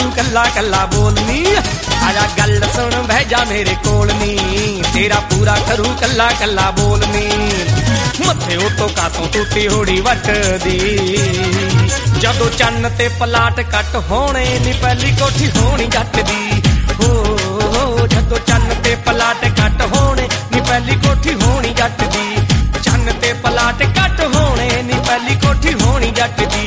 कल्ला कल्ला बोलनी। आजा गल सुन बह जा मेरे कोल नी, तेरा पूरा करूं कल्ला कल्ला बोलनी। मथे उतो कातों टूटी होड़ी वटदी, जदों चन्न ते पलाट कट होने नी पहली कोठी होनी जट दी। हो जदों चन्न ते पलाट कट होने नी पहली कोठी होनी जट दी। चन्न ते पलाट कट होने नी पहली कोठी होनी जट दी।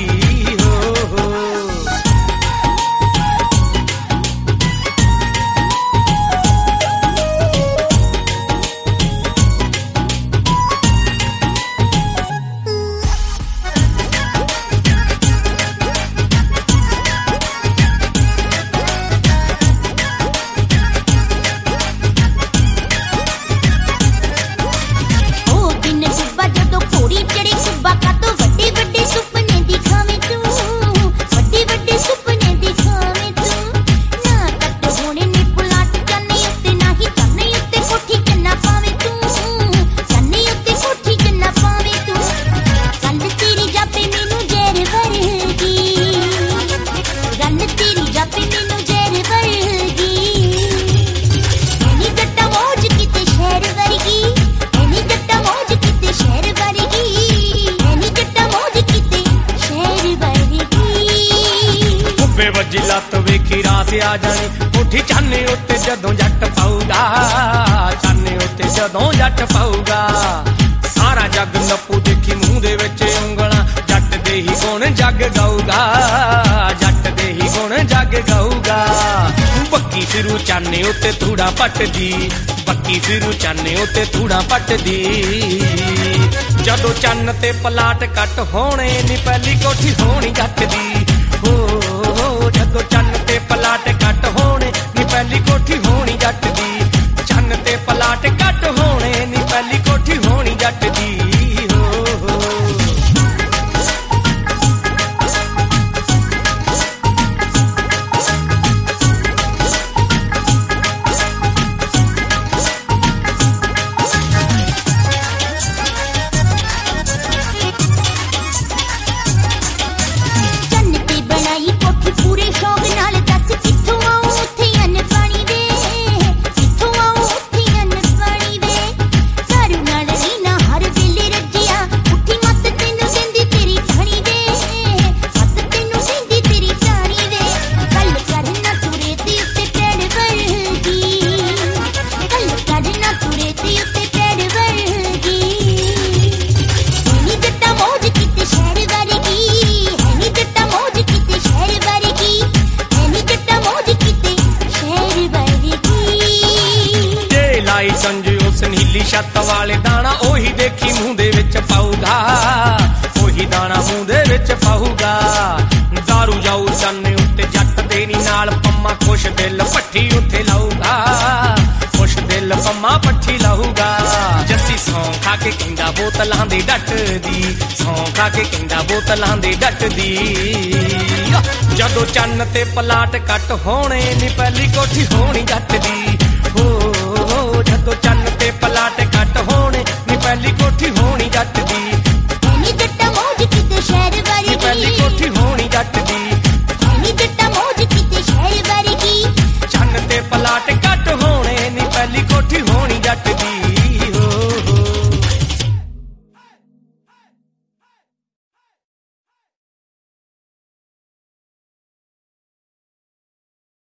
लत वेखी रास आ जानी, कोठी चाने उत्ते जदों जट पाऊगा। चाने उत्ते जदों जट पाऊगा, सारा जग नप्पू देखी मूंह दे विच उंगलां। जट दे ही गुण जग गाऊगा, जट दे ही गुण जग गाऊगा। बक्की फिरू चाने उत्ते धूड़ा पटदी, बक्की फिरू चाने उत्ते धूड़ा पटदी। जदों चन्न ते पलाट कट होने नी पहली कोठी होनी जट दी। हो जदों चन्न ते पलाट कट होने नी पहली कोठी होनी जट दी। चन्न ते पलाट कट होने नी पहली कोठी होनी जट दी। संजू उस नीली छत वाले दाना ओही देखी मूंह दे विच पाऊगा। ओही दाना मूंह दे विच पाऊगा। दारू जाऊ चन्ने उत्ते जट दे नी नाल पम्मा, खुश दिल पट्ठी उत्थे लाऊगा। खुश दिल पम्मा पट्ठी लाऊगा। जस्सी सौं खा के कहंदा बोतलां दे डट दी, सौं खा के कहंदा बोतलां दे डट दी। जदों चन्न ते पलाट कट होने नी पहली कोठी होनी जट दी। हो जदों चन्न ते पलाट कट होने नी पहली कोठी